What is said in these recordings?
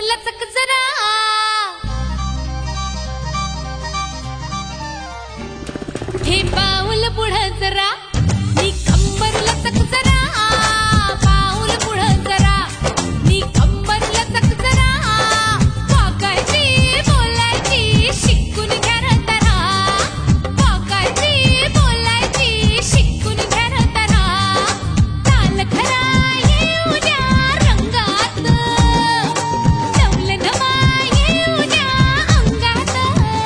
लचक जरा हे पाऊल पुढं जरा नी कंबर लचक जरा पाऊल पुढं जरा नी कंबर लचक जरा वाकायची बोलायची शिकून घ्या र तरा वाकायची बोलायची शिकून घ्या र तरा ताल खरा येऊ द्या रंगात नवल नवा येऊ द्या अंगात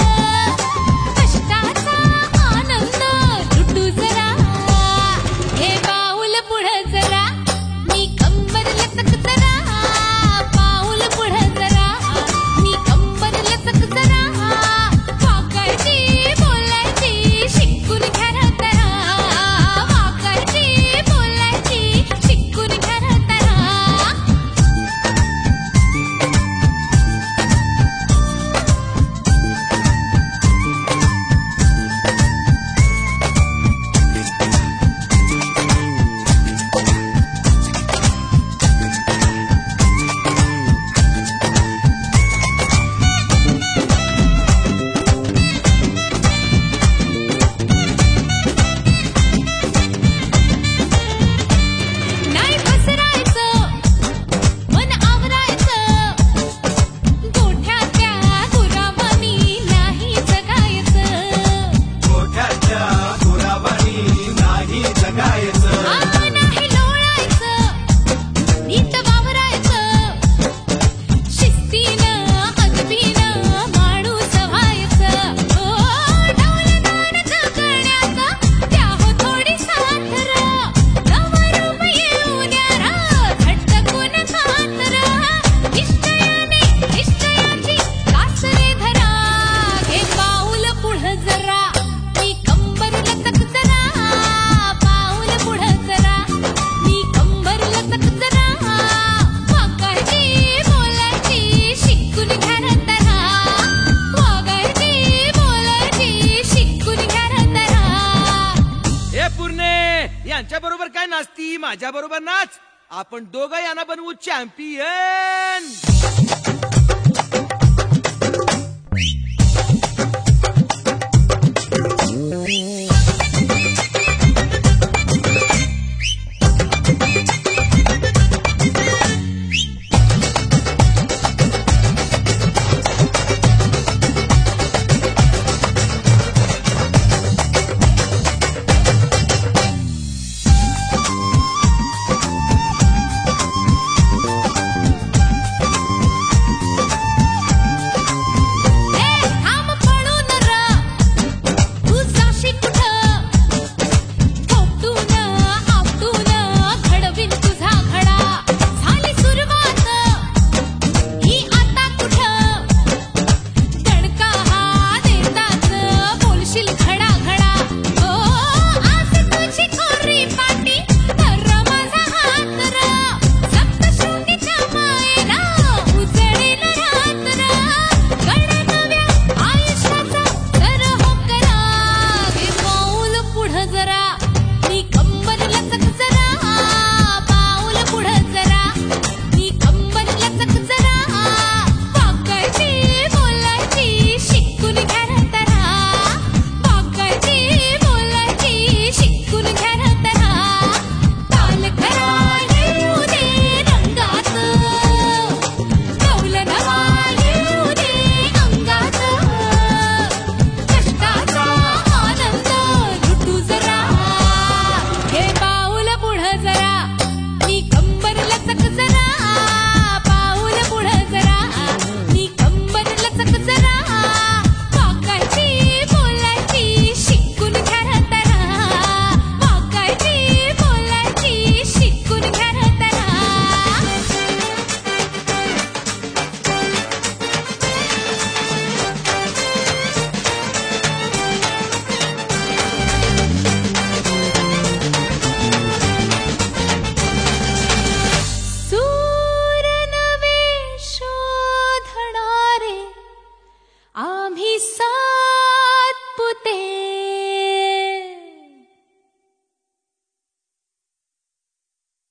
कष्टाचा आनंद लुटू जरा हे पाऊल पुढं जरा मी कंबर लचक जरा पाऊल पुढं जरा मी कंबर लचक जरा वाकायची बोलायची शिकून घ्या र तरा वाकायची बोलायची शिकून घ्या र तरा नाही पसरायचं मन आवरायचं गोठ्याच्या गुरावानी नाही जगायचं गोठ्याच्या गुराबानी नाही जगायचं नाही लोळायचं नीट वावरायचं शिस्तीनं अदबीनं माणूस व्हायचं डौलदार जगण्याचा द्या हो थोडी साथ र नवरूप येऊ द्या र झटकून खात र निश्चयाने निश्चयाची कासरे धरा हे पाऊल पुढं जरा मी कंबर लचक जरा पाऊल पुढं जरा मी कंबर लचक जरा वाकायची बोलायची शिकून घ्या र तरा वागायची बोलायची शिकून घ्या र तरा हे पूर्णे यांच्या बरोबर काय नाचती माझ्या बरोबर नाच आपण दोघं यांना बनवू चॅम्पियन